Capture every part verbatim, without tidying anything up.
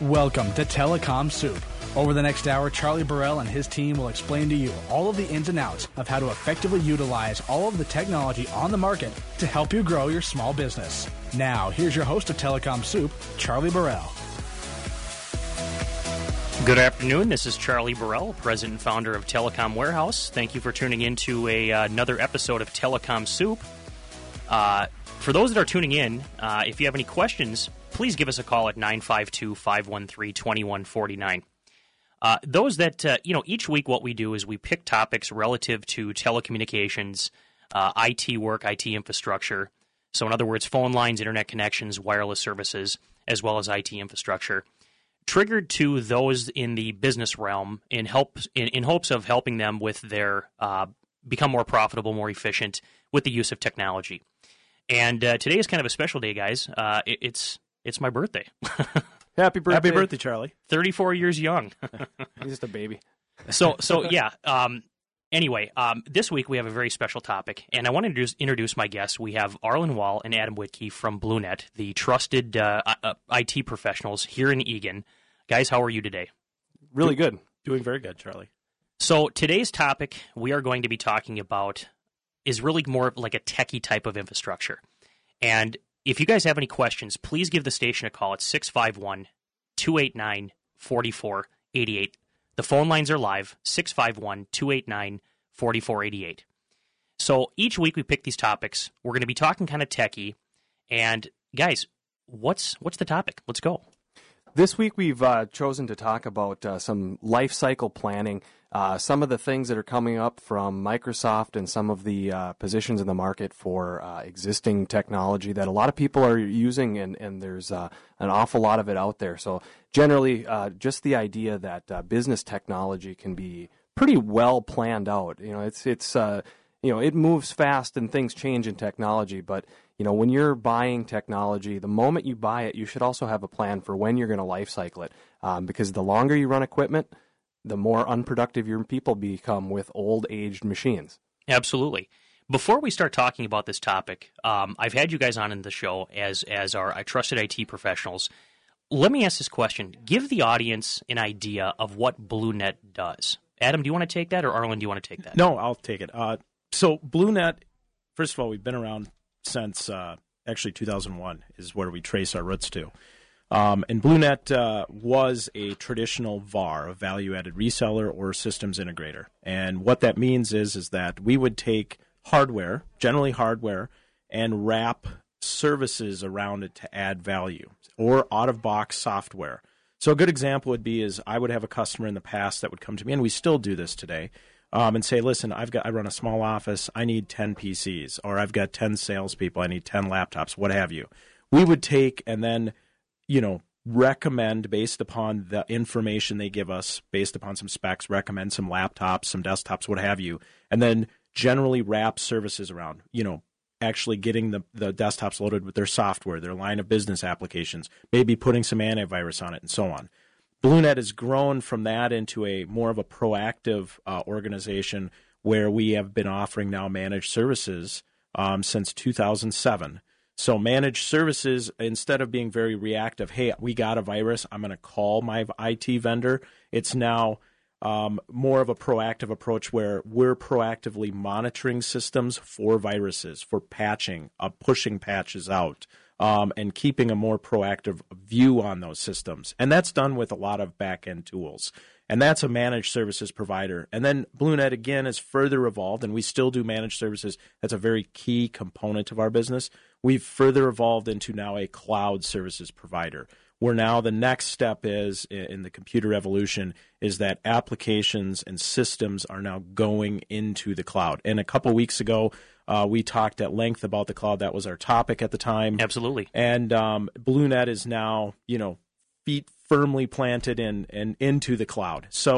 Welcome to Telecom Soup. Over the next hour, Charlie Burrell and his team will explain to you all of the ins and outs of how to effectively utilize all of the technology on the market to help you grow your small business. Now, here's your host of Telecom Soup, Charlie Burrell. Good afternoon. This is Charlie Burrell, president and founder of Telecom Warehouse. Thank you for tuning in to a, uh, another episode of Telecom Soup. Uh, for those that are tuning in, uh, if you have any questions, please give us a call at nine five two, five one three, two one four nine. Uh, those that, uh, you know, each week what we do is we pick topics relative to telecommunications, uh, I T work, I T infrastructure. So in other words, phone lines, internet connections, wireless services, as well as I T infrastructure. Triggered to those in the business realm in help in, in hopes of helping them with their uh, become more profitable, more efficient with the use of technology. And uh, today is kind of a special day, guys. Uh, it, it's it's my birthday. Happy birthday. Happy birthday, Charlie. thirty-four years young. He's just a baby. so, so yeah. Um, anyway, um, this week we have a very special topic, and I want to introduce, introduce my guests. We have Arlen Wall and Adam Whitkey from BlueNet, the trusted uh, uh, I T professionals here in Eagan. Guys, how are you today? Really good. Doing very good, Charlie. So today's topic we are going to be talking about is really more like a techie type of infrastructure. And if you guys have any questions, please give the station a call at six five one, two eight nine, four four eight eight. The phone lines are live, six five one, two eight nine, four four eight eight. So each week we pick these topics. We're going to be talking kind of techie. And guys, what's what's the topic? Let's go. This week we've uh, chosen to talk about uh, some life cycle planning, uh, some of the things that are coming up from Microsoft and some of the uh, positions in the market for uh, existing technology that a lot of people are using, and, and there's uh, an awful lot of it out there. So generally, uh, just the idea that uh, business technology can be pretty well planned out. You know, it's it's uh, you know it moves fast and things change in technology, but you know, when you're buying technology, the moment you buy it, you should also have a plan for when you're going to life cycle it. Um, because the longer you run equipment, the more unproductive your people become with old, aged machines. Absolutely. Before we start talking about this topic, um, I've had you guys on in the show as as our uh, trusted I T professionals. Let me ask this question. Give the audience an idea of what BlueNet does. Adam, do you want to take that, or Arlen, do you want to take that? No, I'll take it. Uh, so BlueNet, first of all, we've been around since uh, actually two thousand one is where we trace our roots to. Um, and BlueNet uh, was a traditional V A R, a value-added reseller or systems integrator. And what that means is, is that we would take hardware, generally hardware, and wrap services around it to add value, or out-of-box software. So a good example would be is I would have a customer in the past that would come to me, and we still do this today, Um, and say, listen, I've got I run a small office. I need ten P Cs, or I've got ten salespeople. I need ten laptops, what have you. We would take and then, you know, recommend based upon the information they give us, based upon some specs, recommend some laptops, some desktops, what have you, and then generally wrap services around, you know, actually getting the, the desktops loaded with their software, their line of business applications, maybe putting some antivirus on it, and so on. BlueNet has grown from that into a more of a proactive uh, organization where we have been offering now managed services um, since two thousand seven. So managed services, instead of being very reactive, hey, we got a virus, I'm going to call my I T vendor, it's now um, more of a proactive approach where we're proactively monitoring systems for viruses, for patching, uh, pushing patches out. Um, and keeping a more proactive view on those systems. And that's done with a lot of back-end tools. And that's a managed services provider. And then BlueNet, again, is further evolved, and we still do managed services. That's a very key component of our business. We've further evolved into now a cloud services provider, where now the next step is, in the computer revolution, is that applications and systems are now going into the cloud. And a couple weeks ago, Uh, we talked at length about the cloud. That was our topic at the time. Absolutely. And um, BlueNet is now, you know, feet firmly planted in and in, into the cloud. So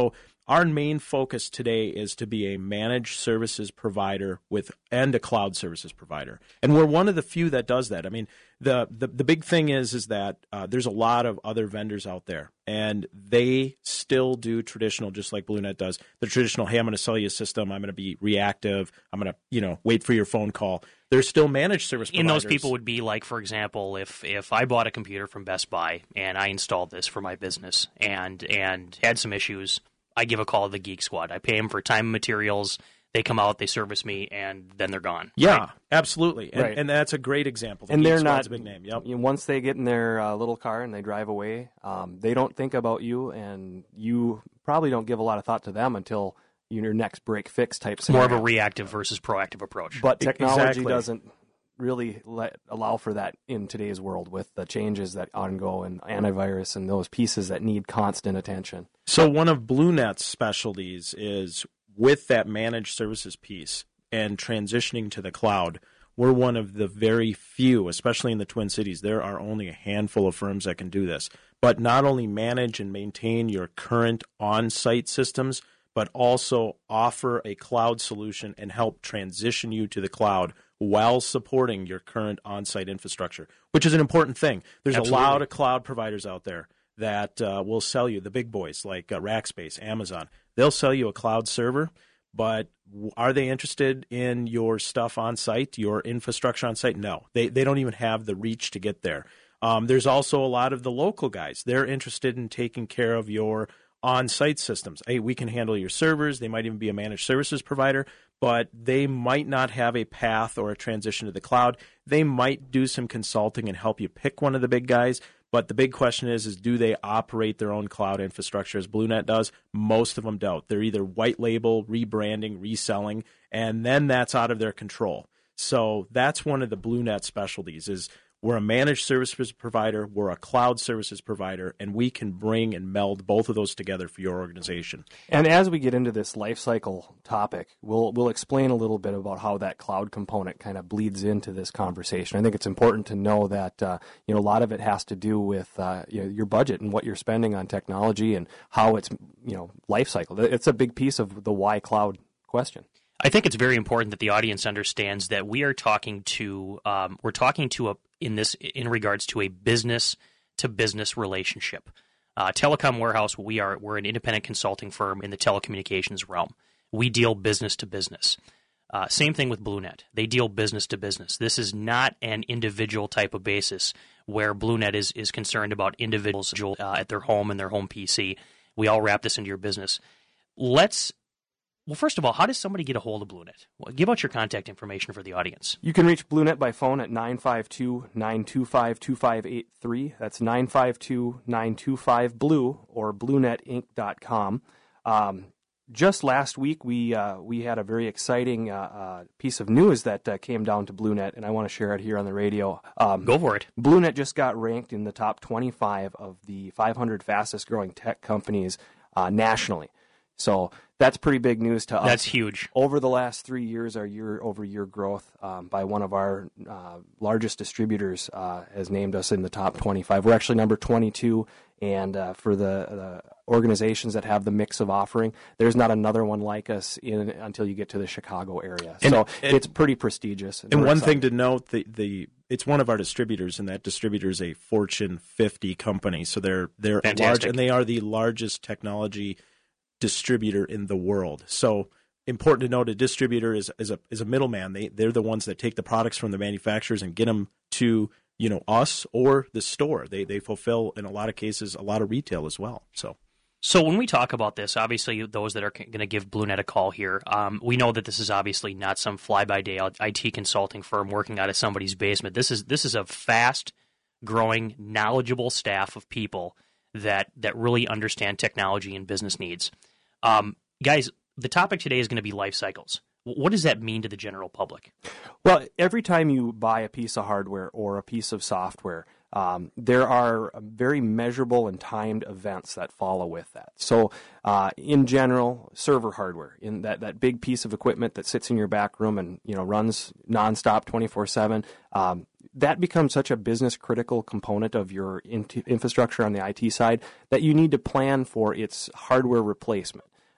our main focus today is to be a managed services provider with and a cloud services provider, and we're one of the few that does that. I mean, the the, the big thing is is that uh, there's a lot of other vendors out there, and they still do traditional, just like BlueNet does. The traditional, hey, I'm going to sell you a system, I'm going to be reactive, I'm going to you know wait for your phone call. There's still managed service providers. And those people would be like, for example, if if I bought a computer from Best Buy and I installed this for my business and and had some issues, I give a call to the Geek Squad. I pay them for time and materials. They come out, they service me, and then they're gone. Yeah, right? Absolutely. And, right. and that's a great example. The and Geek they're Squad's not a big name. Yep. You know, once they get in their uh, little car and they drive away, um, they don't think about you, and you probably don't give a lot of thought to them until your next break fix type scenario. More of a reactive versus proactive approach. But technology Exactly. doesn't really let allow for that in today's world with the changes that ongo and antivirus and those pieces that need constant attention. So one of BlueNet's specialties is with that managed services piece and transitioning to the cloud. We're one of the very few, especially in the Twin Cities. There are only a handful of firms that can do this. But not only manage and maintain your current on-site systems, but also offer a cloud solution and help transition you to the cloud while supporting your current on-site infrastructure, which is an important thing. There's Absolutely. a lot of cloud providers out there that uh, will sell you, the big boys like uh, Rackspace, Amazon. They'll sell you a cloud server, but are they interested in your stuff on-site, your infrastructure on-site? No. They, they don't even have the reach to get there. Um, there's also a lot of the local guys. They're interested in taking care of your on-site systems. Hey, we can handle your servers. They might even be a managed services provider, but they might not have a path or a transition to the cloud. They might do some consulting and help you pick one of the big guys. But the big question is, is do they operate their own cloud infrastructure as BlueNet does? Most of them don't. They're either white label, rebranding, reselling, and then that's out of their control. So that's one of the BlueNet specialties is we're a managed services provider, we're a cloud services provider, and we can bring and meld both of those together for your organization. And as we get into this life cycle topic, we'll we'll explain a little bit about how that cloud component kind of bleeds into this conversation. I think it's important to know that uh, you know a lot of it has to do with uh, you know, your budget and what you're spending on technology and how it's you know life cycle. It's a big piece of the why cloud question. I think it's very important that the audience understands that we are talking to um, we're talking to a in this in regards to a business to business relationship. Uh, Telecom Warehouse, we are we're an independent consulting firm in the telecommunications realm. We deal business to business. Uh, same thing with BlueNet. They deal business to business. This is not an individual type of basis where BlueNet is is concerned about individuals uh, at their home and their home P C. We all wrap this into your business. Let's Well, first of all, how does somebody get a hold of BlueNet? Well, give out your contact information for the audience. You can reach BlueNet by phone at nine five two, nine two five, two five eight three. That's nine five two, nine two five, B L U E or blue net inc dot com. Um, just last week, we uh, we had a very exciting uh, uh, piece of news that uh, came down to BlueNet, and I want to share it here on the radio. Um, Go for it. BlueNet just got ranked in the top twenty-five of the five hundred fastest growing tech companies uh, nationally. So that's pretty big news to us. That's huge. Over the last three years, our year-over-year growth um, by one of our uh, largest distributors uh, has named us in the top twenty-five. We're actually number twenty-two, and uh, for the, the organizations that have the mix of offering, there's not another one like us in until you get to the Chicago area. And, so and, it's pretty prestigious. And, and one excited. thing to note, the, the it's one of our distributors, and that distributor is a Fortune fifty company. So they're they're Fantastic. large, and they are the largest technology distributor in the world. So important to note, a distributor is, is a is a middleman. They they're the ones that take the products from the manufacturers and get them to you know us or the store. They they fulfill in a lot of cases a lot of retail as well. So. So when we talk about this, obviously those that are going to give BlueNet a call here, um, we know that this is obviously not some fly-by-day I T consulting firm working out of somebody's basement. This is this is a fast-growing, knowledgeable staff of people that that really understand technology and business needs. Um, guys, the topic today is going to be life cycles. What does that mean to the general public? Well, every time you buy a piece of hardware or a piece of software, um, there are very measurable and timed events that follow with that. So uh, in general, server hardware, in that, that big piece of equipment that sits in your back room and you know runs nonstop twenty-four seven, um, that becomes such a business critical component of your in- infrastructure on the I T side that you need to plan for its hardware replacement.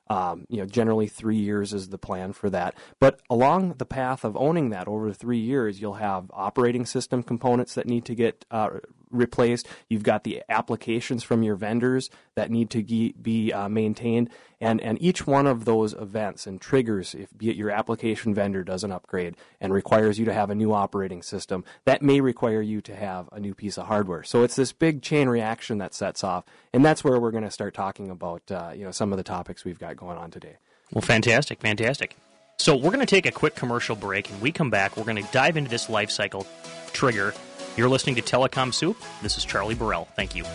Um, you know, generally three years is the plan for that. But along the path of owning that over three years, you'll have operating system components that need to get uh, replaced. You've got the applications from your vendors that need to ge- be uh, maintained. And, and each one of those events and triggers, if be it your application vendor does an upgrade and requires you to have a new operating system, that may require you to have a new piece of hardware. So it's this big chain reaction that sets off. And that's where we're going to start talking about uh, you know, some of the topics we've got going on today. Well, fantastic, fantastic. So we're going to take a quick commercial break, and we come back. We're going to dive into this life cycle trigger. You're listening to Telecom Soup. This is Charlie Burrell. Thank you.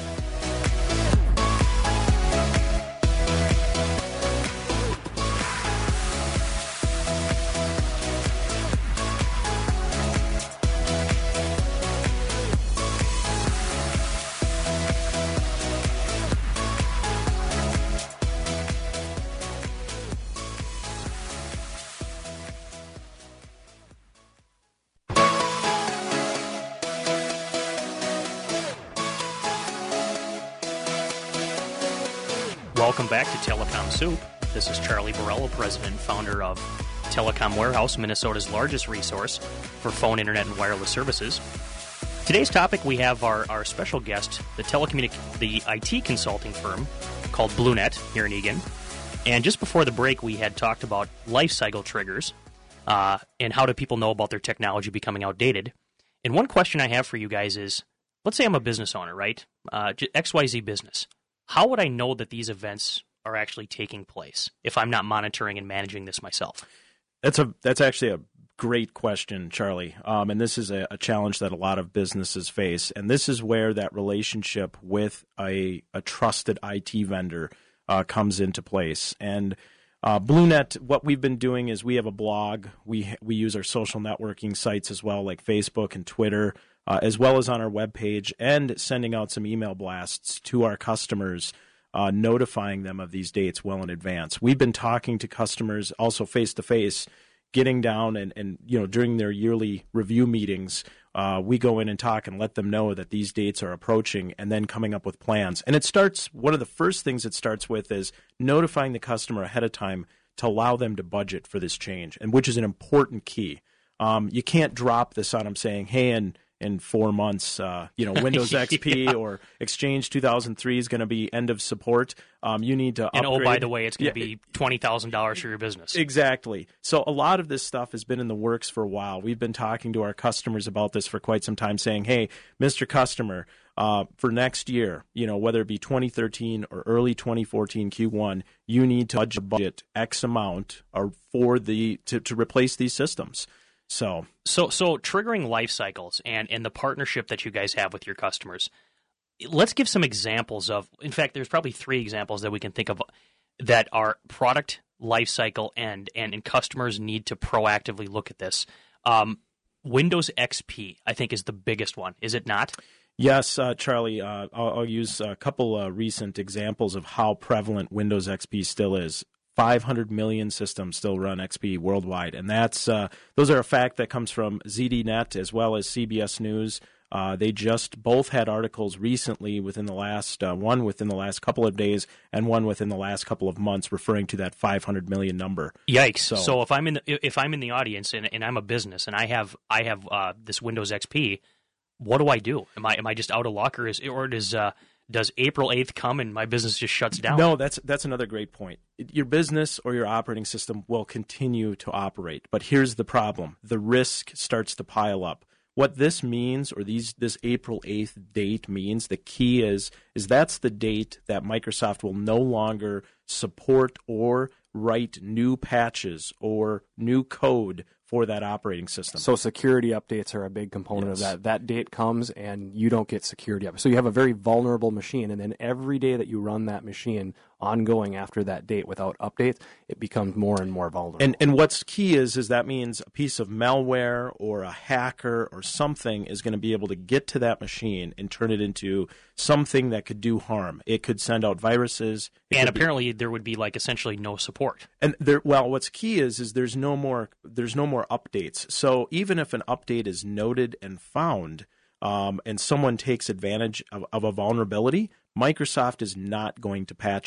Welcome back to Telecom Soup. This is Charlie Burrell, president and founder of Telecom Warehouse, Minnesota's largest resource for phone, internet, and wireless services. Today's topic, we have our, our special guest, the telecommunic- the I T consulting firm called BlueNet here in Eagan. And just before the break, we had talked about life cycle triggers uh, and how do people know about their technology becoming outdated. And one question I have for you guys is, let's say I'm a business owner, right? Uh, X Y Z business. How would I know that these events are actually taking place if I'm not monitoring and managing this myself? That's a that's actually a great question, Charlie. Um, and this is a, a challenge that a lot of businesses face. And this is where that relationship with a, a trusted I T vendor uh, comes into place. And uh, BlueNet, what we've been doing is we have a blog. We we use our social networking sites as well, like Facebook and Twitter, Uh, as well as on our webpage, and sending out some email blasts to our customers, uh, notifying them of these dates well in advance. We've been talking to customers also face-to-face, getting down and, and you know, during their yearly review meetings, uh, we go in and talk and let them know that these dates are approaching, and then coming up with plans. And it starts, one of the first things it starts with is notifying the customer ahead of time to allow them to budget for this change, and which is an important key. Um, you can't drop this on them saying, hey, and in four months, uh, you know, Windows X P yeah. or Exchange two thousand three is going to be end of support. Um, you need to and upgrade. oh, by the way, it's going to yeah. be twenty thousand dollars for your business. Exactly. So a lot of this stuff has been in the works for a while. We've been talking to our customers about this for quite some time, saying, hey, Mister Customer, uh, for next year, you know, whether it be twenty thirteen or early twenty fourteen Q one, you need to budget, budget X amount or for the to, to replace these systems. So, so, so triggering life cycles and, and the partnership that you guys have with your customers. Let's give some examples of. In fact, there's probably three examples that we can think of that are product life cycle and and, and customers need to proactively look at this. Um, Windows X P, I think, is the biggest one. Is it not? Yes, uh, Charlie. Uh, I'll, I'll use a couple uh, recent examples of how prevalent Windows X P still is. five hundred million systems still run X P worldwide, and that's uh, those are a fact that comes from Z D Net as well as C B S News. Uh, they just both had articles recently within the last uh, one within the last couple of days and one within the last couple of months, referring to that five hundred million number. Yikes! So, so if I'm in the, if I'm in the audience and, and I'm a business and I have I have uh, this Windows X P, what do I do? Am I am I just out of luck, or is or does uh, Does April eighth come and my business just shuts down? No, that's that's another great point. Your business or your operating system will continue to operate, but here's the problem. The risk starts to pile up. What this means, or these this April eighth date means, the key is is that's the date that Microsoft will no longer support or write new patches or new code for that operating system. So security updates are a big component yes. of that. That date comes and you don't get security updates. So you have a very vulnerable machine, and then every day that you run that machine ongoing after that date without updates, it becomes more and more vulnerable. And and what's key is is that means a piece of malware or a hacker or something is going to be able to get to that machine and turn it into something that could do harm. It could send out viruses. And apparently be, there would be like essentially no support. And there, well, what's key is is there's no more there's no more updates. So even if an update is noted and found, um, and someone takes advantage of, of a vulnerability, Microsoft is not going to patch it.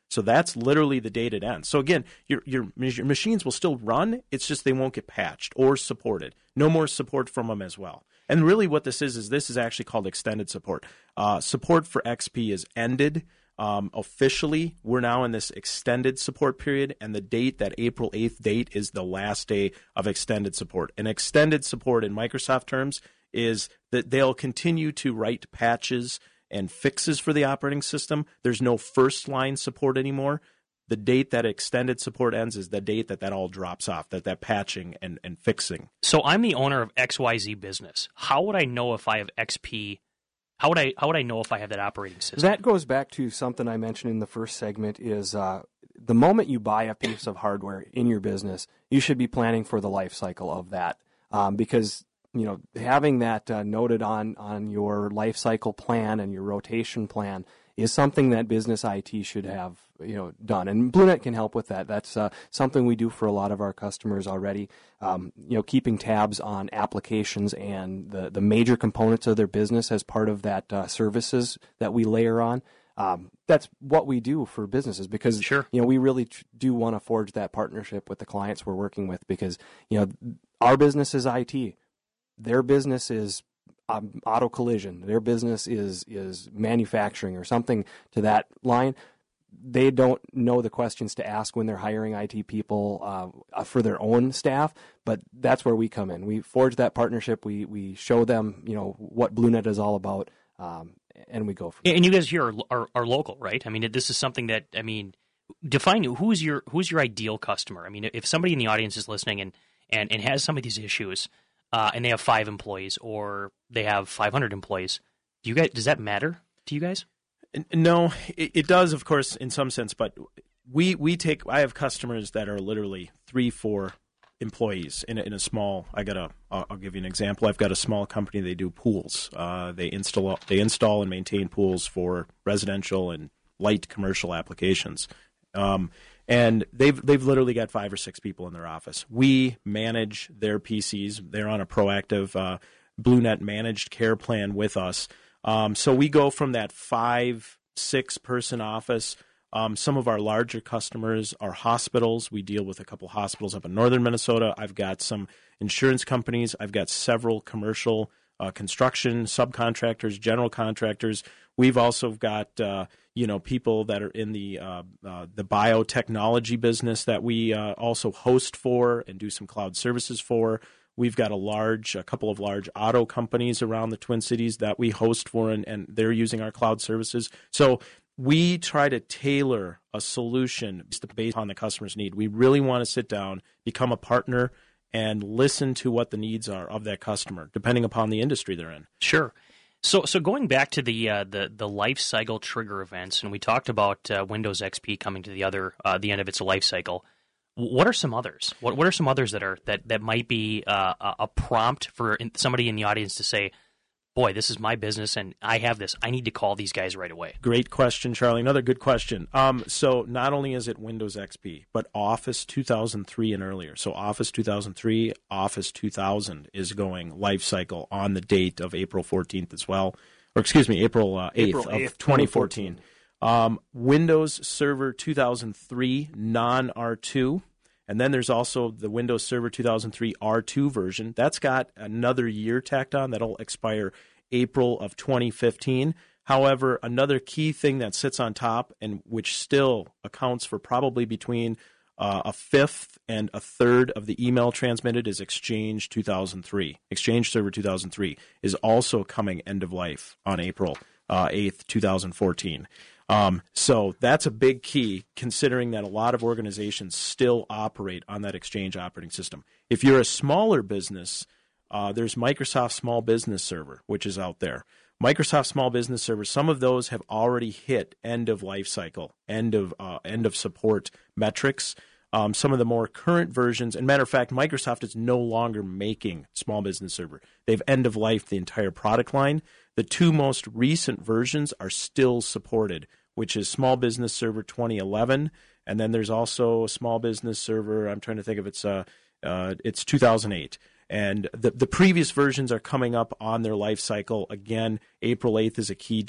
So that's literally the date it ends. So again, your, your your machines will still run. It's just they won't get patched or supported. No more support from them as well. And really what this is, is this is actually called extended support. Uh, support for X P is ended. Um, officially, we're now in this extended support period, and the date, that April eighth date, is the last day of extended support. And extended support in Microsoft terms is that they'll continue to write patches and fixes for the operating system. There's no first line support anymore. The date that extended support ends is the date that that all drops off, that that patching and, and fixing. So I'm the owner of X Y Z business. How would I know if I have X P? How would I how would I know if I have that operating system? That goes back to something I mentioned in the first segment is uh, the moment you buy a piece of hardware in your business, you should be planning for the life cycle of that um, because you know, having that uh, noted on, on your life cycle plan and your rotation plan is something that business I T should have, you know, done. And BlueNet can help with that. That's uh, something we do for a lot of our customers already. Um, you know, keeping tabs on applications and the, the major components of their business as part of that uh, services that we layer on. Um, that's what we do for businesses because, sure. you know, we really tr- do want to forge that partnership with the clients we're working with because, you know, our business is I T. Their business is um, auto collision. Their business is is manufacturing or something to that line. They don't know the questions to ask when they're hiring I T people uh, for their own staff, but that's where we come in. We forge that partnership. We we show them, you know, what BlueNet is all about, um, and we go from there. And you guys here are, are are local, right? I mean, this is something that I mean, define who's your who's your ideal customer. I mean, if somebody in the audience is listening and and, and has some of these issues. Uh, and they have five employees, or they have five hundred employees. Do you guys? Does that matter to you guys? No, it, it does, of course, in some sense. But we we take. I have customers that are literally three, four employees in a, in a small. I got a. I'll, I'll give you an example. I've got a small company. They do pools. Uh, they install they install and maintain pools for residential and light commercial applications. Um, And they've they've literally got five or six people in their office. We manage their P Cs. They're on a proactive uh, BlueNet managed care plan with us. Um, so we go from that five, six person office. Um, some of our larger customers are hospitals. We deal with a couple hospitals up in northern Minnesota. I've got some insurance companies. I've got several commercial uh, construction subcontractors, general contractors. We've also got uh, you know people that are in the uh, uh, the biotechnology business that we uh, also host for and do some cloud services for. We've got a large, a couple of large auto companies around the Twin Cities that we host for, and, and they're using our cloud services. So we try to tailor a solution based on the customer's need. We really want to sit down, become a partner, and listen to what the needs are of that customer, depending upon the industry they're in. Sure. So, so going back to the uh, the the life cycle trigger events, and we talked about uh, Windows X P coming to the other uh, the end of its life cycle. What are some others? What what are some others that are that, that might be uh, a prompt for somebody in the audience to say, "Boy, this is my business, and I have this. I need to call these guys right away." Great question, Charlie. Another good question. Um, so not only is it Windows X P, but Office two thousand three and earlier. So Office two thousand three, Office two thousand is going life cycle on the date of April fourteenth as well. Or excuse me, April uh, eighth, April eighth of twenty fourteen. Um, Windows Server two thousand three non R two. And then there's also the Windows Server two thousand three R two version. That's got another year tacked on. That'll expire April of twenty fifteen. However, another key thing that sits on top and which still accounts for probably between uh, a fifth and a third of the email transmitted is Exchange two thousand three. Exchange Server two thousand three is also coming end of life on April uh, eighth, twenty fourteen. Um, so that's a big key, considering that a lot of organizations still operate on that Exchange operating system. If you're a smaller business, uh, there's Microsoft Small Business Server, which is out there. Microsoft Small Business Server, some of those have already hit end of life cycle, end of uh, end of support metrics. Um, some of the more current versions, and matter of fact, Microsoft is no longer making Small Business Server. They've end of life the entire product line. The two most recent versions are still supported, which is Small Business Server twenty eleven, and then there's also Small Business Server. I'm trying to think of it's uh, uh it's two thousand eight, and the the previous versions are coming up on their life cycle. Again, April eighth is a key date.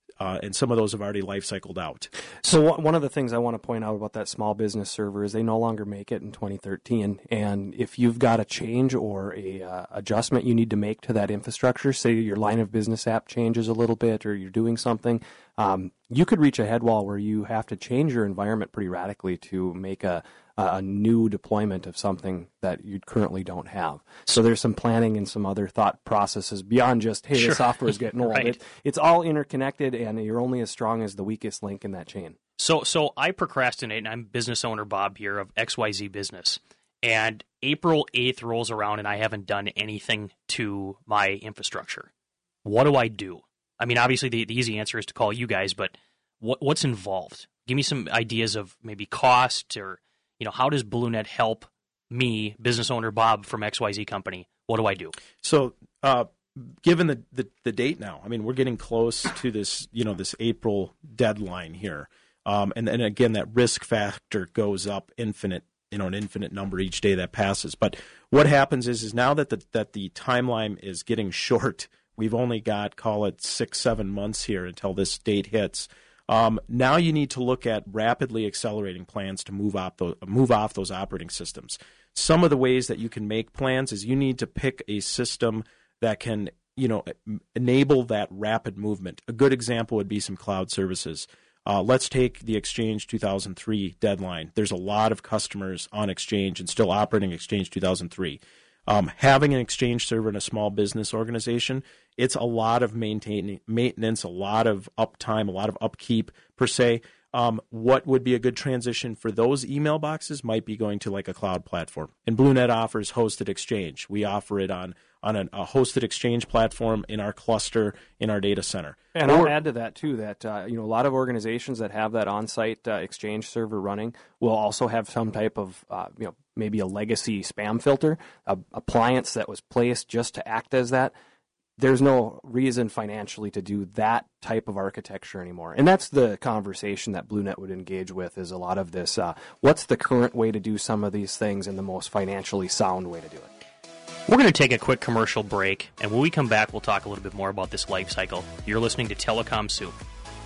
Uh, and some of those have already life cycled out. So one of the things I want to point out about that small business server is they no longer make it in twenty thirteen. And if you've got a change or a uh, adjustment you need to make to that infrastructure, say your line of business app changes a little bit or you're doing something, um, you could reach a head wall where you have to change your environment pretty radically to make a a new deployment of something that you currently don't have. So there's some planning and some other thought processes beyond just, hey, Sure. the software is getting old. Right. It, it's all interconnected, and you're only as strong as the weakest link in that chain. So, so I procrastinate, and I'm business owner Bob here of X Y Z Business. And April eighth rolls around, and I haven't done anything to my infrastructure. What do I do? I mean, obviously, the, the easy answer is to call you guys, but what, what's involved? Give me some ideas of maybe cost, or you know, how does BlueNet help me, business owner Bob from X Y Z Company? What do I do? So, uh, given the, the the date now, I mean, we're getting close to this, you know, this April deadline here, um, and and again, that risk factor goes up infinite, you know, an infinite number each day that passes. But what happens is, is now that the that the timeline is getting short, we've only got, call it six, seven months here until this date hits. Um, now you need to look at rapidly accelerating plans to move off those, move off those operating systems. Some of the ways that you can make plans is you need to pick a system that can, you know, enable that rapid movement. A good example would be some cloud services. Uh, let's take the Exchange two thousand three deadline. There's a lot of customers on Exchange and still operating Exchange two thousand three. Um, having an Exchange server in a small business organization, it's a lot of maintaining maintenance, a lot of uptime, a lot of upkeep per se. Um, what would be a good transition for those email boxes might be going to like a cloud platform. And BlueNet offers hosted Exchange. We offer it on on an, a hosted Exchange platform in our cluster in our data center. And or, I'll add to that too that uh, you know, a lot of organizations that have that on-site uh, Exchange server running will also have some type of uh, you know, maybe a legacy spam filter, a appliance that was placed just to act as that. There's no reason financially to do that type of architecture anymore. And that's the conversation that BlueNet would engage with, is a lot of this, uh, what's the current way to do some of these things and the most financially sound way to do it. We're going to take a quick commercial break, and when we come back, we'll talk a little bit more about this life cycle. You're listening to Telecom Soup.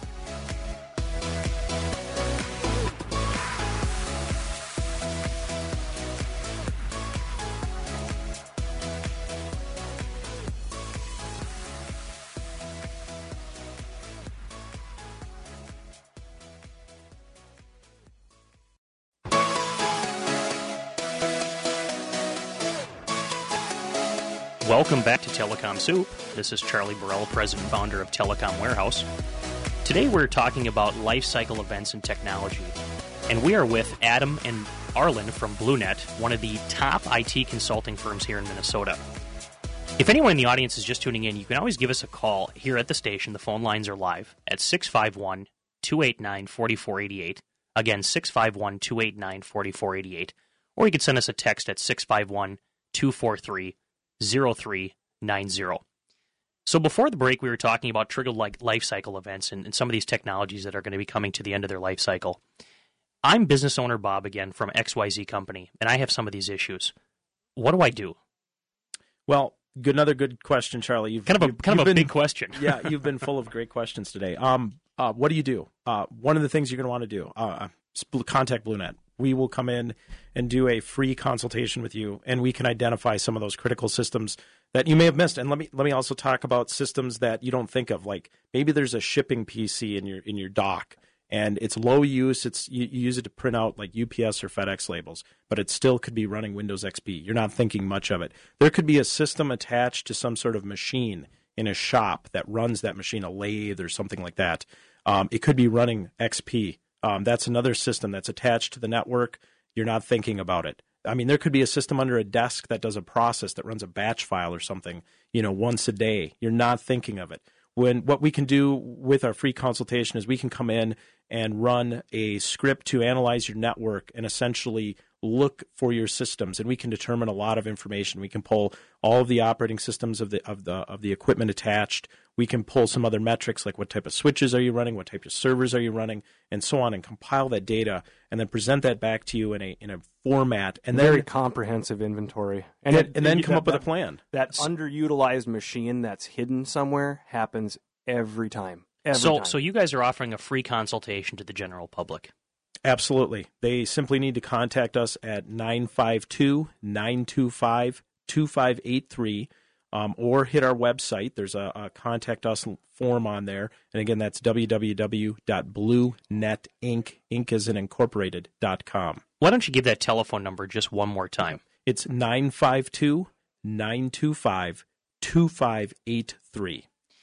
Welcome back to Telecom Soup. This is Charlie Burrell, president and founder of Telecom Warehouse. Today we're talking about life cycle events and technology. And we are with Adam and Arlen from BlueNet, one of the top I T consulting firms here in Minnesota. If anyone in the audience is just tuning in, you can always give us a call here at the station. The phone lines are live at six five one, two eight nine, four four eight eight. Again, six five one, two eight nine, four four eight eight. Or you can send us a text at six five one, two four three, zero three nine zero. So before the break, we were talking about trigger like life cycle events and, and some of these technologies that are going to be coming to the end of their life cycle. I'm business owner Bob again from X Y Z Company, and I have some of these issues. What do I do? Well, good, another good question, Charlie. You've, Kind of a you've, kind you've of a been, big question. yeah, you've been full of great questions today. Um, uh, what do you do? Uh, one of the things you're going to want to do, uh, contact BlueNet. We will come in and do a free consultation with you, and we can identify some of those critical systems that you may have missed. And let me let me also talk about systems that you don't think of, like maybe there's a shipping P C in your in your dock, and it's low use. It's you, you use it to print out like U P S or FedEx labels, but it still could be running Windows X P. You're not thinking much of it. There could be a system attached to some sort of machine in a shop that runs that machine, a lathe or something like that. Um, it could be running X P. Um, that's another system that's attached to the network. You're not thinking about it. I mean, there could be a system under a desk that does a process that runs a batch file or something, you know, once a day. You're not thinking of it. When what we can do with our free consultation is we can come in and run a script to analyze your network and essentially look for your systems, and we can determine a lot of information. We can pull all of the operating systems of the of the of the equipment attached. We can pull some other metrics like what type of switches are you running, what type of servers are you running, and so on, and compile that data and then present that back to you in a in a format, and Very then comprehensive inventory, and, and, it, and then it, come that, up with that, a plan. That underutilized machine that's hidden somewhere happens every time. Every so, time. so you guys are offering a free consultation to the general public. Absolutely. They simply need to contact us at nine five two, nine two five, two five eight three um, or hit our website. There's a, a contact us form on there. And again, that's w w w dot blue net inc, inc as in incorporated, dot com. Why don't you give that telephone number just one more time? It's nine five two, nine two five, two five eight three.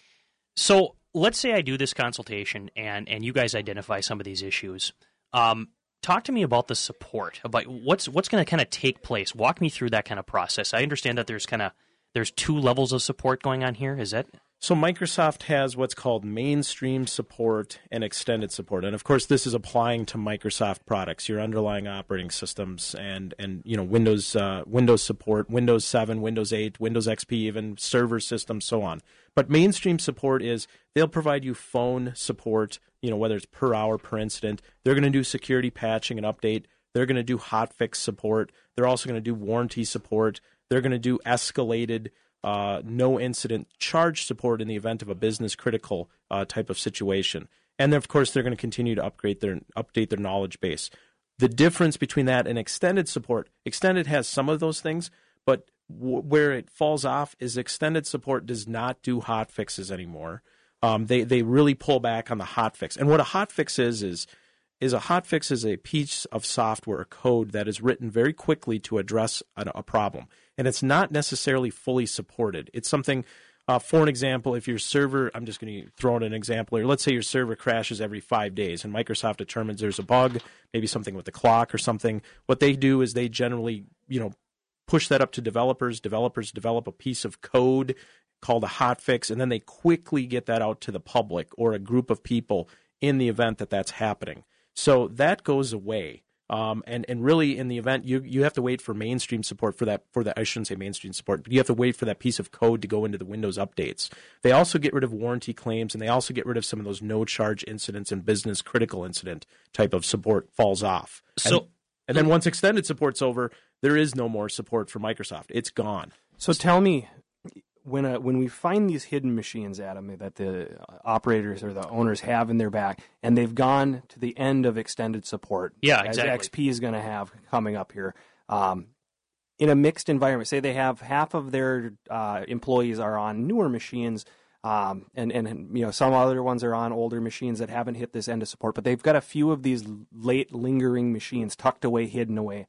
So let's say I do this consultation and, and you guys identify some of these issues. Um, talk to me about the support, about what's what's going to kind of take place. Walk me through that kind of process. I understand that there's kind of there's two levels of support going on here. Is that? So Microsoft has what's called mainstream support and extended support. And of course, this is applying to Microsoft products, your underlying operating systems and, and you know, Windows uh, Windows support, Windows seven, Windows eight, Windows X P, even server systems, so on. But mainstream support is they'll provide you phone support, you know, whether it's per hour, per incident. They're going to do security patching and update. They're going to do hotfix support. They're also going to do warranty support. They're going to do escalated Uh, no incident charge support in the event of a business critical uh, type of situation. And then, of course, they're going to continue to upgrade their update their knowledge base. The difference between that and extended support, extended has some of those things, but w- where it falls off is extended support does not do hot fixes anymore. Um, they they really pull back on the hot fix. And what a hot fix is is is a hot fix is a piece of software or code that is written very quickly to address a, a problem. And it's not necessarily fully supported. It's something, uh, for an example, if your server, I'm just going to throw in an example here. Let's say your server crashes every five days and Microsoft determines there's a bug, maybe something with the clock or something. What they do is they generally, you know, push that up to developers. Developers develop a piece of code called a hotfix, and then they quickly get that out to the public or a group of people in the event that that's happening. So that goes away. Um, and, and really, in the event, you you have to wait for mainstream support for that, for that, I shouldn't say mainstream support, but you have to wait for that piece of code to go into the Windows updates. They also get rid of warranty claims, and they also get rid of some of those no-charge incidents and business critical incident type of support falls off. So, and, and then once extended support's over, there is no more support for Microsoft. It's gone. So tell me, when uh, when we find these hidden machines, Adam, that the operators or the owners have in their back, and they've gone to the end of extended support, yeah, as exactly. X P is going to have coming up here, um, in a mixed environment, say they have half of their uh, employees are on newer machines, um, and, and you know some other ones are on older machines that haven't hit this end of support, but they've got a few of these late lingering machines tucked away, hidden away.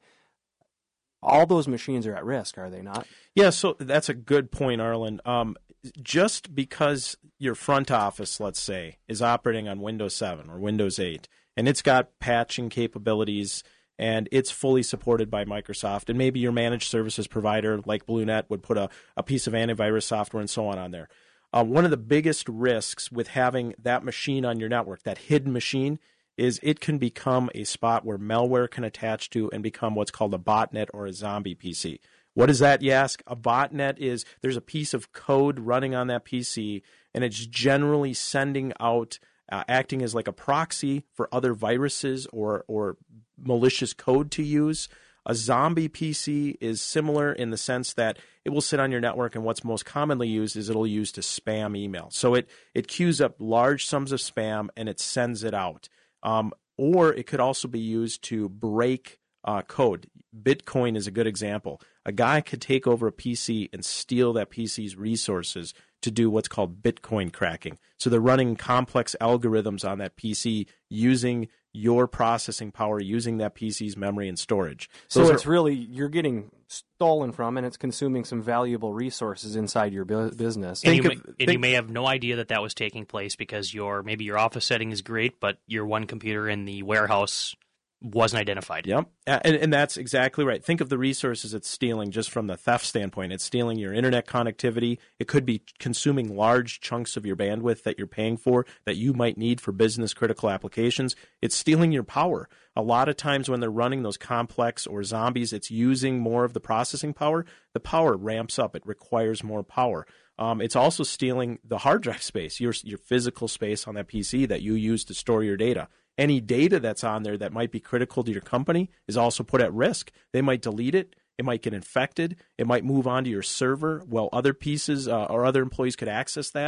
All those machines are at risk, are they not? Yeah, so that's a good point, Arlen. Um, just because your front office, let's say, is operating on Windows seven or Windows eight, and it's got patching capabilities, and it's fully supported by Microsoft, and maybe your managed services provider like BlueNet would put a, a piece of antivirus software and so on on there. Uh, one of the biggest risks with having that machine on your network, that hidden machine, is it can become a spot where malware can attach to and become what's called a botnet or a zombie P C. What is that, you ask? A botnet is there's a piece of code running on that P C, and it's generally sending out, uh, acting as like a proxy for other viruses or, or malicious code to use. A zombie P C is similar in the sense that it will sit on your network, and what's most commonly used is it'll use to spam email. So it, it queues up large sums of spam, and it sends it out. Um, or it could also be used to break uh, code. Bitcoin is a good example. A guy could take over a P C and steal that P C's resources to do what's called Bitcoin cracking. So they're running complex algorithms on that P C using your processing power, using that P C's memory and storage. So Those it's are, really, you're getting stolen from, and it's consuming some valuable resources inside your bu- business. And, you, Think may, of- and think- you may have no idea that that was taking place because your maybe your office setting is great, but your one computer in the warehouse wasn't identified. Yep, and, and that's exactly right. Think of the resources it's stealing just from the theft standpoint. It's stealing your internet connectivity. It could be consuming large chunks of your bandwidth that you're paying for that you might need for business critical applications. It's stealing your power. A lot of times when they're running those complex or zombies, it's using more of the processing power. The power ramps up. It requires more power. Um, it's also stealing the hard drive space, your your physical space on that P C that you use to store your data. Any data that's on there that might be critical to your company is also put at risk. They might delete it. It might get infected. It might move onto your server while other pieces uh, or other employees could access that.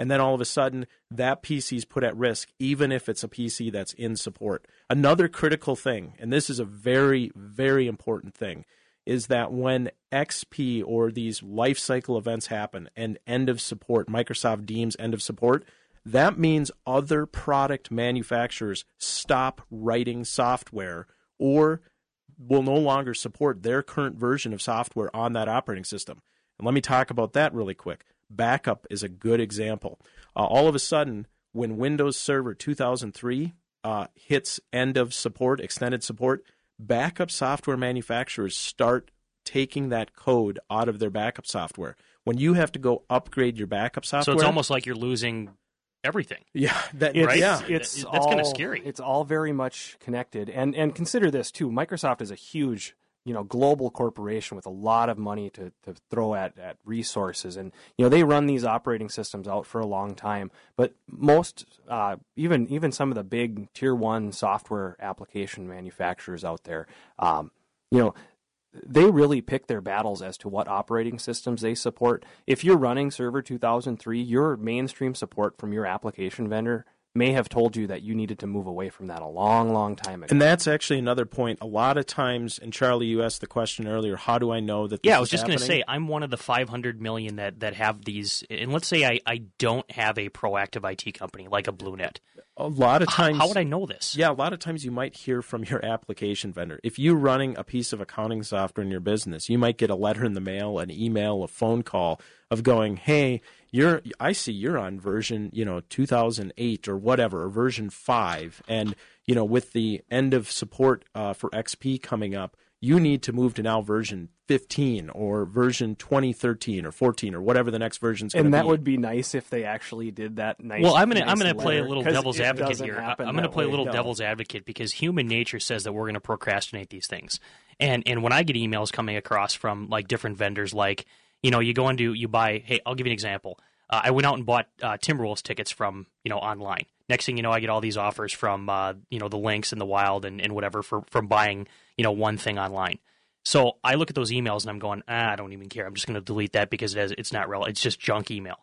and then all of a sudden that P C is put at risk, even if it's a P C that's in support. Another critical thing, and this is a very, very important thing, is that when X P or these life cycle events happen and end of support, Microsoft deems end of support, that means other product manufacturers stop writing software or will no longer support their current version of software on that operating system. And let me talk about that really quick. Backup is a good example. Uh, all of a sudden, when Windows Server two thousand three uh, hits end of support, extended support, backup software manufacturers start taking that code out of their backup software. When you have to go upgrade your backup software, So it's almost like you're losing everything. Yeah, that, It's, right? yeah. it's That's all, kind of scary. It's all very much connected, and and consider this too. Microsoft is a huge, you know, global corporation with a lot of money to, to throw at, at resources, and you know they run these operating systems out for a long time. But most, uh, even even some of the big tier one software application manufacturers out there, um, you know. They really pick their battles as to what operating systems they support. If you're running Server two thousand three, your mainstream support from your application vendor may have told you that you needed to move away from that a long, long time ago. And that's actually another point. A lot of times, and Charlie, you asked the question earlier, how do I know that this Yeah, I was is just going to happening? say, I'm one of the five hundred million that, that have these, and let's say I, I don't have a proactive I T company like a BlueNet. A lot of times, How, how would I know this? Yeah, a lot of times you might hear from your application vendor. If you're running a piece of accounting software in your business, you might get a letter in the mail, an email, a phone call of going, "Hey, you're I see you're on version, you know, two thousand eight or whatever, or version five, and you know, with the end of support uh, for X P coming up, you need to move to now version fifteen or version twenty thirteen or fourteen or whatever the next version's going to be." And that would be nice if they actually did that nice. Well, I'm gonna nice I'm gonna play a letter, little 'cause devil's it advocate doesn't here. I- happen I'm gonna that play a way. little No. devil's advocate because human nature says that we're gonna procrastinate these things. And and when I get emails coming across from like different vendors, like you know, you go into you buy. Hey, I'll give you an example. Uh, I went out and bought uh, Timberwolves tickets from you know online. Next thing you know, I get all these offers from uh, you know the Lynx and the Wild and, and whatever for from buying you know one thing online. So I look at those emails and I'm going, ah, I don't even care. I'm just going to delete that because it has, it's not relevant. It's just junk email.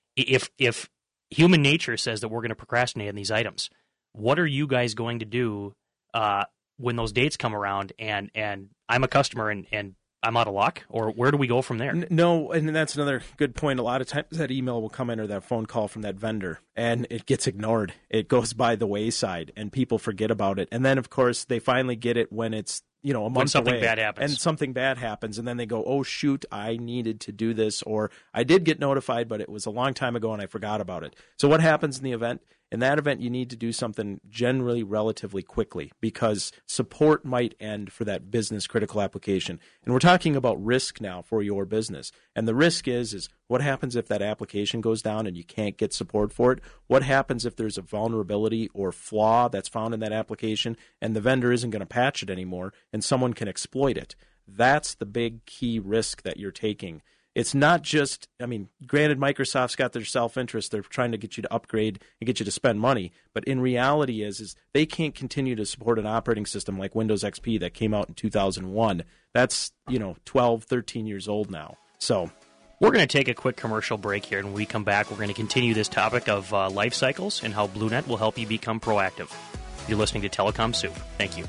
If if human nature says that we're going to procrastinate on these items, what are you guys going to do uh, when those dates come around and, and I'm a customer and, and I'm out of luck? Or where do we go from there? N- No, and that's another good point. A lot of times that email will come in or that phone call from that vendor, and it gets ignored. It goes by the wayside, and people forget about it. And then, of course, they finally get it when it's you know a month something away, bad happens. and something bad happens, and then they go, "Oh shoot, I needed to do this," or "I did get notified, but it was a long time ago and I forgot about it." So what happens in the event? In that event, you need to do something generally relatively quickly because support might end for that business critical application. And we're talking about risk now for your business. And the risk is, is what happens if that application goes down and you can't get support for it? What happens if there's a vulnerability or flaw that's found in that application and the vendor isn't going to patch it anymore and someone can exploit it? That's the big key risk that you're taking. It's not just, I mean, granted, Microsoft's got their self-interest. They're trying to get you to upgrade and get you to spend money. But in reality is, is they can't continue to support an operating system like Windows X P that came out in two thousand one. That's, you know, twelve, thirteen years old now. So We're going to take a quick commercial break here, and when we come back, we're going to continue this topic of uh, life cycles and how BlueNet will help you become proactive. You're listening to Telecom Soup. Thank you.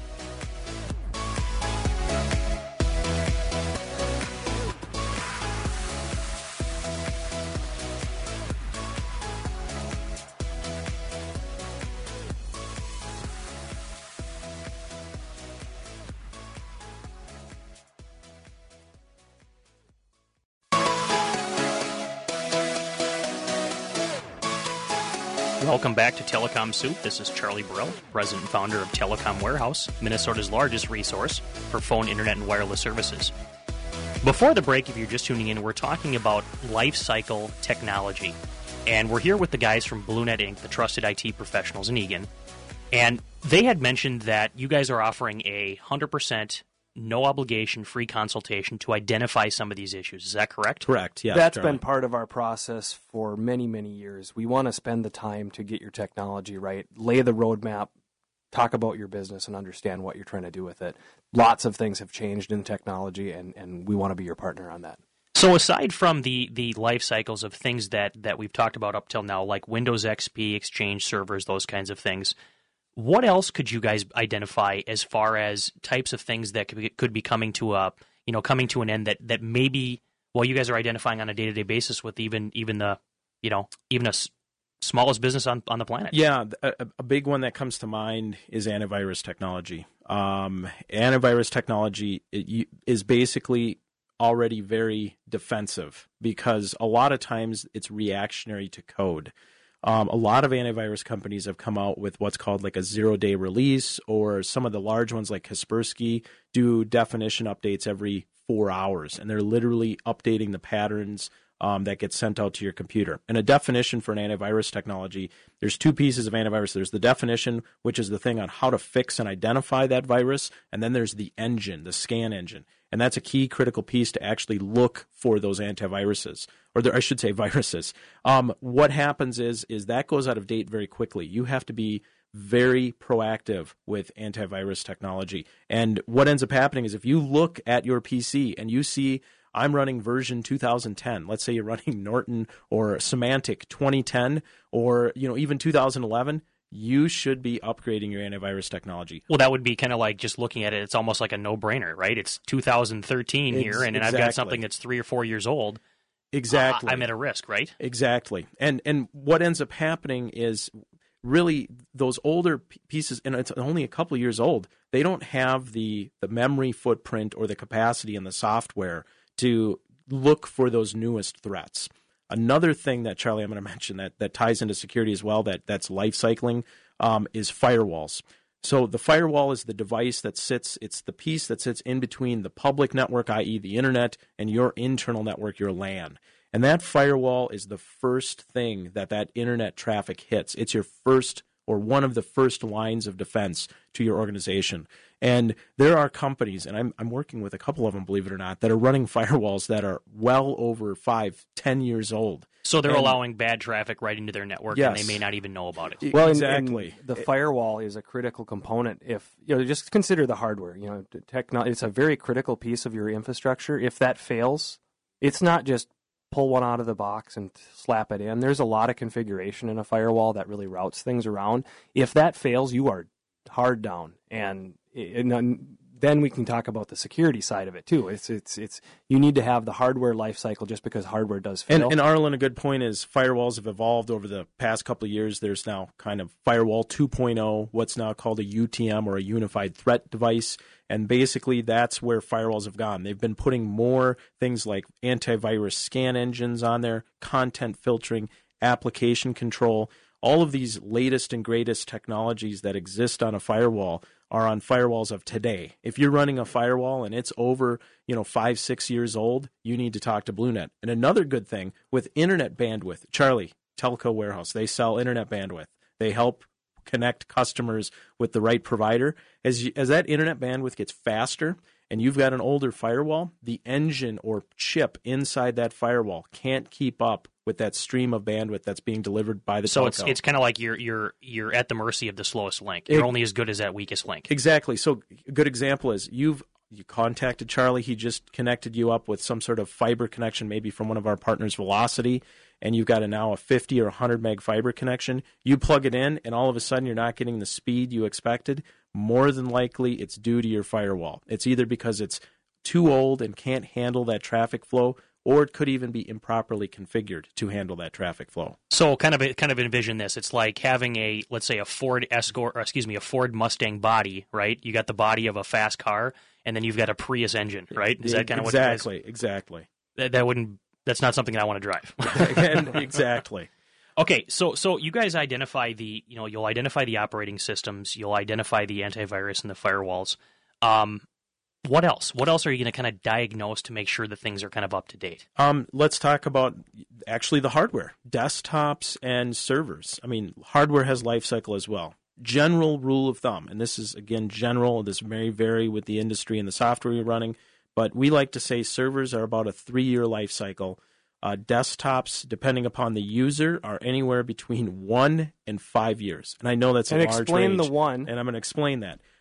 Welcome back to Telecom Soup. This is Charlie Burrell, president and founder of Telecom Warehouse, Minnesota's largest resource for phone, internet, and wireless services. Before the break, if you're just tuning in, we're talking about life cycle technology. And we're here with the guys from BlueNet Incorporated, the trusted I T professionals in Eagan. And they had mentioned that you guys are offering a one hundred percent no obligation free consultation to identify some of these issues. Is that correct? correct, yeah. That's Charlie. been part of our process for many, many years. We want to spend the time to get your technology right, lay the roadmap, talk about your business, and understand what you're trying to do with it. Lots of things have changed in technology, and, and we want to be your partner on that. So aside from the, the life cycles of things that, that we've talked about up till now, like Windows X P, Exchange servers, those kinds of things, what else could you guys identify as far as types of things that could be, could be coming to a you know coming to an end that, that maybe well you guys are identifying on a day to day basis with even even the you know even a s- smallest business on, on the planet? Yeah, a, a big one that comes to mind is antivirus technology. Um, antivirus technology is basically already very defensive because a lot of times it's reactionary to code. Um, a lot of antivirus companies have come out with what's called like a zero-day release, or some of the large ones like Kaspersky do definition updates every four hours, and they're literally updating the patterns um, that get sent out to your computer. And a definition for an antivirus technology, there's two pieces of antivirus. There's the definition, which is the thing on how to fix and identify that virus, and then there's the engine, the scan engine. And that's a key critical piece to actually look for those antiviruses, or there, I should say viruses. Um, what happens is, is that goes out of date very quickly. You have to be very proactive with antivirus technology. And what ends up happening is if you look at your P C and you see I'm running version two thousand ten, let's say you're running Norton or Symantec twenty ten, or you know even two thousand eleven, you should be upgrading your antivirus technology. Well, that would be kind of like just looking at it. It's almost like a no-brainer, right? It's two thousand thirteen Ex- here, and, and exactly. I've got something that's three or four years old. Exactly. Uh, I'm at a risk, right? Exactly. And and what ends up happening is really those older p- pieces, and it's only a couple of years old, they don't have the, the memory footprint or the capacity in the software to look for those newest threats. Another thing that, Charlie, I'm going to mention that, that ties into security as well, that, that's life cycling, um, is firewalls. So the firewall is the device that sits, it's the piece that sits in between the public network, that is the internet, and your internal network, your LAN. And that firewall is the first thing that that internet traffic hits. It's your first or one of the first lines of defense to your organization. And there are companies, and I'm I'm working with a couple of them, believe it or not, that are running firewalls that are well over five, ten years old. So they're and, allowing bad traffic right into their network, yes. and they may not even know about it. Well, exactly. And, and the firewall is a critical component. If you know, just consider the hardware. You know, techno- it's a very critical piece of your infrastructure. If that fails, it's not just pull one out of the box and slap it in. There's a lot of configuration in a firewall that really routes things around. If that fails, you are hard down, and, and then we can talk about the security side of it too. It's it's it's you need to have the hardware life cycle just because hardware does fail. And, and Arlen, a good point is firewalls have evolved over the past couple of years. There's now kind of firewall two point oh, what's now called a U T M or a unified threat device. And basically that's where firewalls have gone. They've been putting more things like antivirus scan engines on there, content filtering, application control. All of these latest and greatest technologies that exist on a firewall are on firewalls of today. If you're running a firewall and it's over, you know, five, six years old, you need to talk to BlueNet. And another good thing with internet bandwidth, Charlie, Telco Warehouse, they sell internet bandwidth. They help connect customers with the right provider. As you, as that internet bandwidth gets faster and you've got an older firewall, the engine or chip inside that firewall can't keep up with that stream of bandwidth that's being delivered by the so telco. it's it's kind of like you're you're you're at the mercy of the slowest link. You're it, only as good as that weakest link. Exactly. So a good example is you've you contacted Charlie. He just connected you up with some sort of fiber connection, maybe from one of our partners, Velocity, and you've got a now a fifty or one hundred meg fiber connection. You plug it in, and all of a sudden you're not getting the speed you expected. More than likely, it's due to your firewall. It's either because it's too old and can't handle that traffic flow, or it could even be improperly configured to handle that traffic flow. So kind of kind of envision this. It's like having a, let's say, a Ford Escort, or excuse me, a Ford Mustang body, right? You got the body of a fast car, and then you've got a Prius engine, right? Is that kind of exactly, what you guys, exactly? That, that wouldn't. That's not something I want to drive. And exactly. Okay, so so you guys identify the, you know, you'll identify the operating systems, you'll identify the antivirus and the firewalls. Um, what else? What else are you going to kind of diagnose to make sure that things are kind of up to date? Um, let's talk about actually the hardware, desktops and servers. I mean, hardware has life cycle as well. General rule of thumb, and this is, again, general. This may vary with the industry and the software you're running, but we like to say servers are about a three-year life cycle. Uh, desktops, depending upon the user, are anywhere between one and five years. And I know that's a and large explain range, the one. and I'm going to explain that.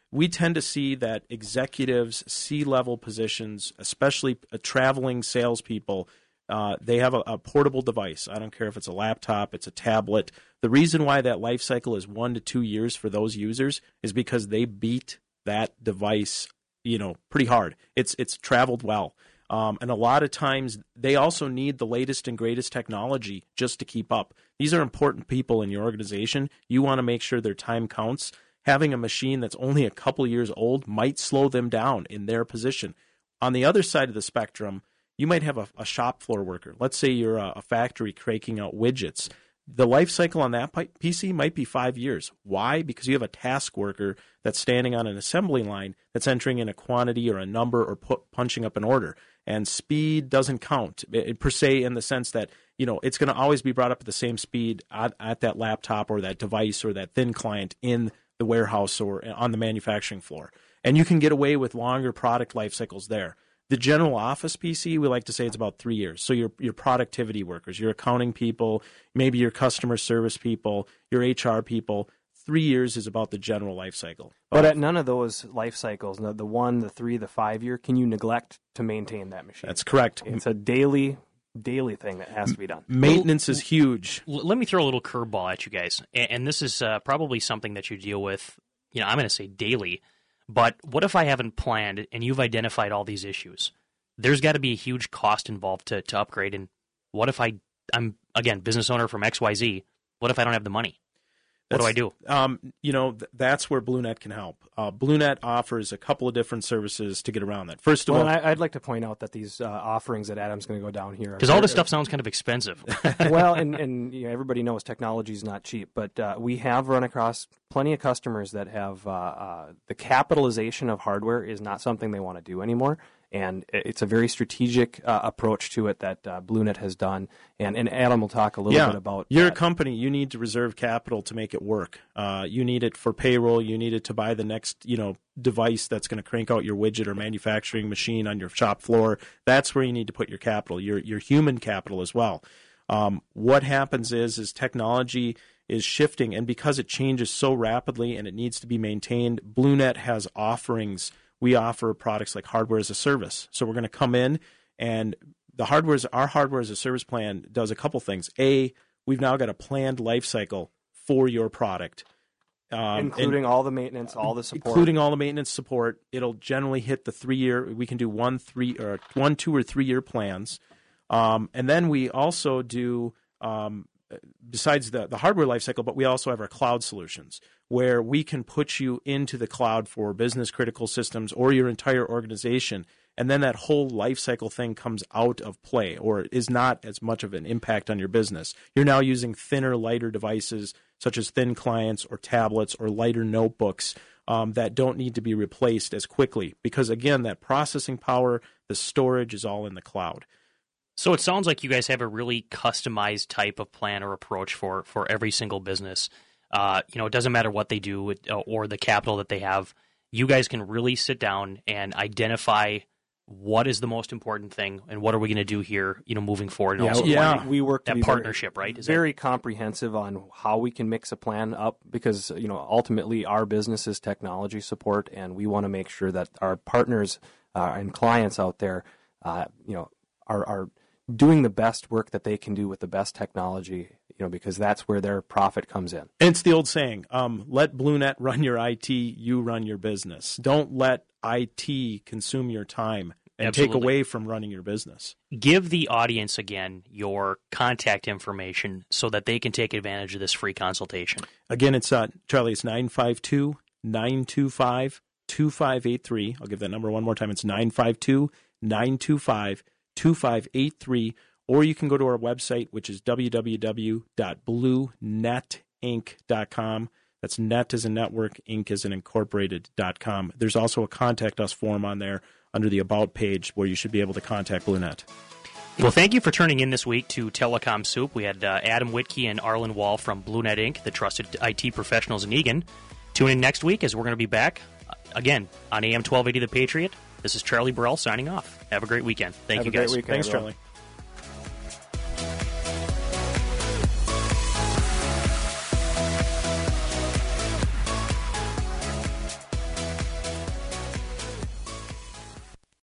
we tend to see that executives, C-level positions, especially uh, traveling salespeople, uh, they have a, a portable device. I don't care if it's a laptop, it's a tablet. The reason why that life cycle is one to two years for those users is because they beat that device, you know, pretty hard. It's it's traveled well. Um, and a lot of times they also need the latest and greatest technology just to keep up. These are important people in your organization. You want to make sure their time counts. Having a machine that's only a couple years old might slow them down in their position. On the other side of the spectrum, you might have a, a shop floor worker. Let's say you're a, a factory cranking out widgets. The life cycle on that P C might be five years. Why? Because you have a task worker that's standing on an assembly line that's entering in a quantity or a number or put, punching up an order. And speed doesn't count it, per se, in the sense that, you know, it's going to always be brought up at the same speed at, at that laptop or that device or that thin client in the warehouse or on the manufacturing floor. And you can get away with longer product life cycles there. The general office P C, we like to say it's about three years. So your your productivity workers, your accounting people, maybe your customer service people, your H R people, three years is about the general life cycle. But at none of those life cycles, the one, the three, the five year, can you neglect to maintain that machine? That's correct. It's a daily daily thing that has to be done. Maintenance is huge. L- let me throw a little curveball at you guys, and, and this is uh, probably something that you deal with, you know, I'm going to say daily. But what if I haven't planned and you've identified all these issues? There's got to be a huge cost involved to, to upgrade. And what if I, I'm, again, business owner from X Y Z. What if I don't have the money? What That's, do I do? Um, you know, th- that's where BlueNet can help. Uh, BlueNet offers a couple of different services to get around that. First of well, all, I, I'd like to point out that these uh, offerings that Adam's going to go down here, because all this stuff sounds kind of expensive. well, and, and you know, everybody knows technology is not cheap, but uh, we have run across plenty of customers that have uh, uh, the capitalization of hardware is not something they want to do anymore. And it's a very strategic uh, approach to it that uh, BlueNet has done. And, and Adam will talk a little yeah, bit about You're that. a company. You need to reserve capital to make it work. Uh, you need it for payroll. You need it to buy the next, you know, device that's going to crank out your widget or manufacturing machine on your shop floor. That's where you need to put your capital, your your human capital as well. Um, what happens is, is technology is shifting, and because it changes so rapidly and it needs to be maintained, BlueNet has offerings. We offer products like hardware as a service. So we're going to come in, and the hardware, our hardware as a service plan does a couple things. A, we've now got a planned life cycle for your product. Um, including all the maintenance, all the support. Including all the maintenance support. It'll generally hit the three-year, we can do one, three, or one, two, or three-year plans. Um, and then we also do, um, besides the, the hardware life cycle, but we also have our cloud solutions, where we can put you into the cloud for business critical systems or your entire organization, and then that whole life cycle thing comes out of play or is not as much of an impact on your business. You're now using thinner, lighter devices such as thin clients or tablets or lighter notebooks um, that don't need to be replaced as quickly because, again, that processing power, the storage is all in the cloud. So it sounds like you guys have a really customized type of plan or approach for, for every single business. Uh, you know, it doesn't matter what they do with, uh, or the capital that they have. You guys can really sit down and identify what is the most important thing and what are we going to do here, you know, moving forward. And yeah, also yeah. we work to that be partnership, very, right? Is very that... comprehensive on how we can mix a plan up because, you know, ultimately our business is technology support, and we want to make sure that our partners uh, and clients out there, uh, you know, are are doing the best work that they can do with the best technology, you know, because that's where their profit comes in. And it's the old saying, um, let BlueNet run your I T, you run your business. Don't let I T consume your time and Absolutely. take away from running your business. Give the audience, again, your contact information so that they can take advantage of this free consultation. Again, it's uh, Charlie, it's nine five two, nine two five, two five eight three. I'll give that number one more time. It's nine five two, nine two five, two five eight three, or you can go to our website, which is w w w dot blue net inc dot com. That's net as a network, inc as an incorporated dot com. There's also a contact us form on there under the About page where you should be able to contact BlueNet. Well, thank you for tuning in this week to Telecom Soup. We had uh, Adam Whitkey and Arlen Wall from BlueNet Incorporated, the trusted I T professionals in Eagan. Tune in next week as we're going to be back, uh, again, on A M twelve eighty The Patriot. This is Charlie Burrell signing off. Have a great weekend. Thank Have you, a great guys. weekend, Thanks, everyone. Charlie.